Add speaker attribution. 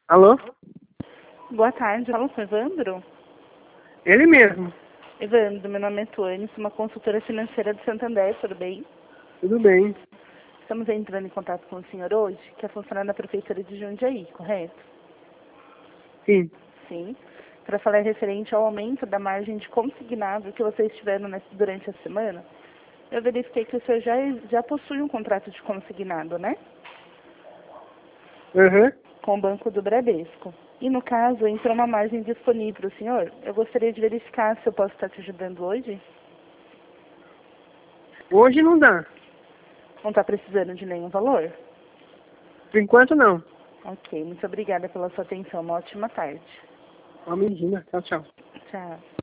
Speaker 1: Alô?
Speaker 2: Boa tarde, falo com o Evandro.
Speaker 1: Ele mesmo.
Speaker 2: Evandro, meu nome é Tuane, sou uma consultora financeira de Santander, tudo bem?
Speaker 1: Tudo bem.
Speaker 2: Estamos entrando em contato com o senhor hoje, que é funcionário da Prefeitura de Jundiaí, correto?
Speaker 1: Sim.
Speaker 2: Sim. Para falar referente ao aumento da margem de consignado que vocês tiveram durante a semana, eu verifiquei que o senhor já possui um contrato de consignado, né?
Speaker 1: Uhum.
Speaker 2: Com o Banco do Bradesco. E no caso, entrou uma margem disponível para o senhor. Eu gostaria de verificar se eu posso estar te ajudando hoje.
Speaker 1: Hoje não dá.
Speaker 2: Não está precisando de nenhum valor?
Speaker 1: Por enquanto não.
Speaker 2: Ok, muito obrigada pela sua atenção. Uma ótima tarde.
Speaker 1: Uma medida. Tchau, tchau.
Speaker 2: Tchau.